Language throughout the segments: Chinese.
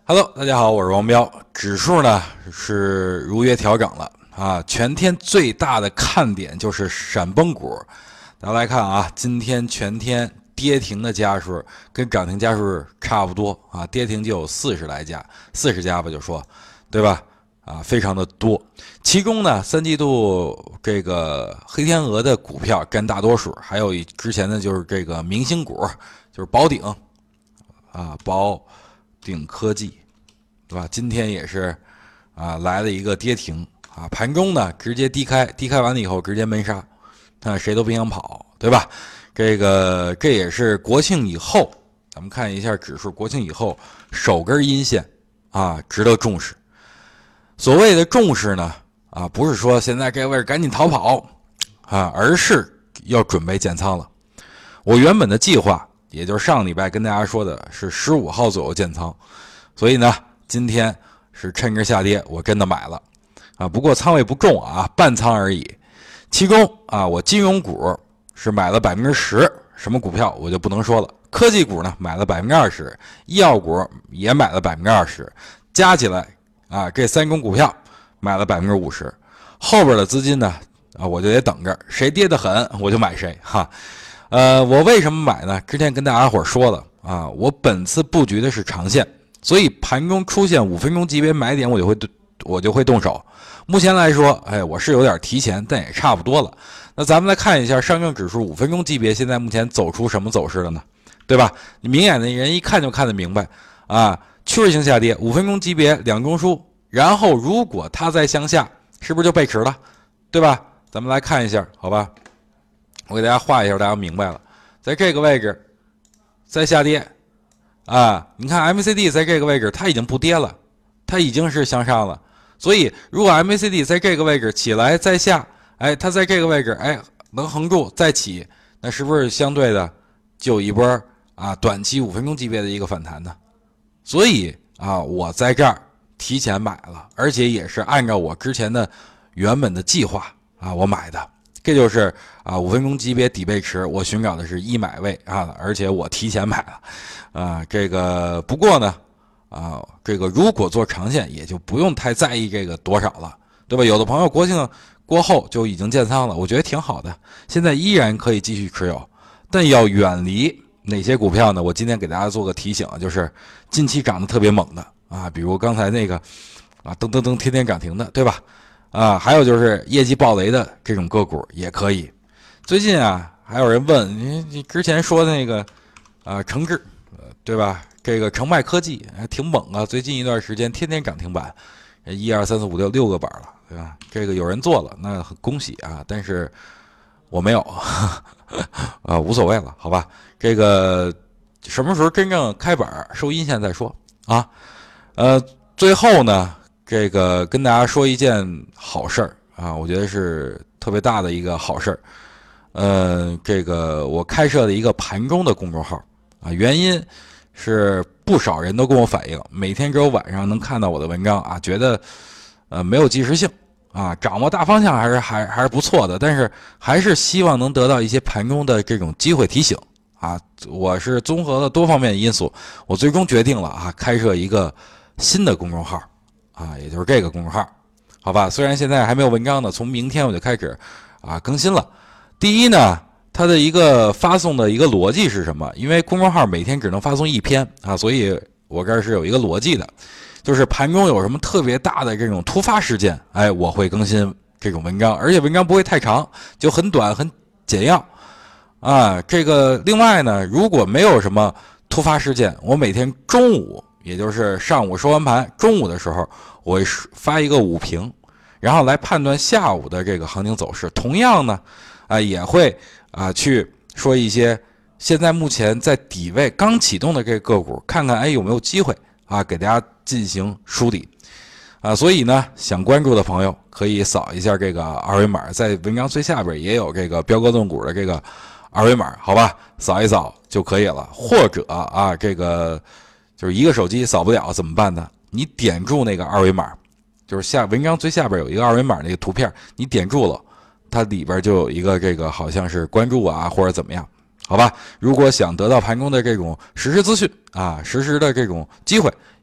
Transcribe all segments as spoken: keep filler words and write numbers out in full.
Hello， 大家好，我是王彪。指数呢是如约调整了啊，全天最大的看点就是闪崩股。大家来看啊，今天全天跌停的家数跟涨停家数差不多啊，跌停就有四十来家，四十家吧就说，对吧？啊，非常的多。其中呢，三季度这个黑天鹅的股票占大多数，还有之前的就是这个明星股，就是宝鼎啊，宝鼎科技，对吧？今天也是啊来了一个跌停啊，盘中呢直接低开，低开完了以后直接闷杀，那谁都不想跑，对吧？这个这也是国庆以后，咱们看一下指数，国庆以后首根阴线啊，值得重视。所谓的重视呢，啊，不是说现在这位赶紧逃跑啊，而是要准备建仓了。我原本的计划，也就是上礼拜跟大家说的是十五号左右建仓，所以呢，今天是趁着下跌，我真的买了啊。不过仓位不重啊，半仓而已。其中啊，我金融股是买了百分之十，什么股票我就不能说了。科技股呢买了百分之二十，医药股也买了百分之二十，加起来。啊，这三种股票买了百分之五十，后边的资金呢，啊，我就得等着，谁跌得狠我就买谁哈。呃，我为什么买呢？之前跟大家伙说了啊，我本次布局的是长线，所以盘中出现五分钟级别买点，我就会我就会动手。目前来说，哎，我是有点提前，但也差不多了。那咱们来看一下上证指数五分钟级别现在目前走出什么走势了呢？对吧？你明眼的人一看就看得明白啊。趋势性下跌，五分钟级别两中枢，然后如果它再向下，是不是就背驰了，对吧？咱们来看一下，好吧？我给大家画一下，大家明白了。在这个位置再下跌啊，你看 M A C D 在这个位置它已经不跌了，它已经是向上了。所以如果 M A C D 在这个位置起来再下，哎，它在这个位置哎能横住再起，那是不是相对的就有一波啊短期五分钟级别的一个反弹呢？所以啊，我在这儿提前买了，而且也是按照我之前的原本的计划啊，我买的。这就是啊五分钟级别底背驰，我寻找的是一买位啊，而且我提前买了啊。这个不过呢啊，这个如果做长线，也就不用太在意这个多少了，对吧？有的朋友国庆过后就已经建仓了，我觉得挺好的，现在依然可以继续持有，但要远离。哪些股票呢？我今天给大家做个提醒，就是近期涨得特别猛的啊，比如刚才那个啊，噔噔噔天天涨停的，对吧？啊，还有就是业绩暴雷的这种个股也可以。最近啊，还有人问你，你之前说的那个啊，成智，对吧？这个成迈科技还挺猛啊，最近一段时间天天涨停板，一二三四五六六个板了，对吧？这个有人做了，那很恭喜啊，但是我没有，啊，无所谓了，好吧？这个什么时候真正开板收阴线再说啊？呃，最后呢，这个跟大家说一件好事儿啊，我觉得是特别大的一个好事儿。呃，这个我开设了一个盘中的公众号啊，原因是不少人都跟我反映，每天只有晚上能看到我的文章啊，觉得呃没有即时性啊，掌握大方向还是还还是不错的，但是还是希望能得到一些盘中的这种机会提醒。啊，我是综合了多方面的因素，我最终决定了啊，开设一个新的公众号，啊，也就是这个公众号，好吧？虽然现在还没有文章呢，从明天我就开始啊更新了。第一呢，它的一个发送的一个逻辑是什么？因为公众号每天只能发送一篇啊，所以我这儿是有一个逻辑的，就是盘中有什么特别大的这种突发事件，哎，我会更新这种文章，而且文章不会太长，就很短很简要。啊，这个另外呢，如果没有什么突发事件，我每天中午，也就是上午收完盘，中午的时候，我会发一个午评，然后来判断下午的这个行情走势。同样呢，啊，也会啊去说一些现在目前在底位刚启动的这个个股，看看哎有没有机会啊，给大家进行梳理。啊，所以呢，想关注的朋友可以扫一下这个二维码，在文章最下边也有这个彪哥论股的这个二维码，好吧，扫一扫就可以了。或者啊，这个就是一个手机扫不了怎么办呢？你点住那个二维码，就是下文章最下边有一个二维码那个图片，你点住了，它里边就有一个这个好像是关注啊或者怎么样，好吧？如果想得到盘中的这种实时资讯啊，实时的这种机会，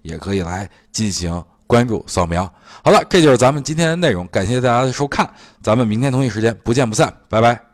也可以来进行关注扫描。好了，这就是咱们今天的内容，感谢大家的收看，咱们明天同一时间不见不散，拜拜。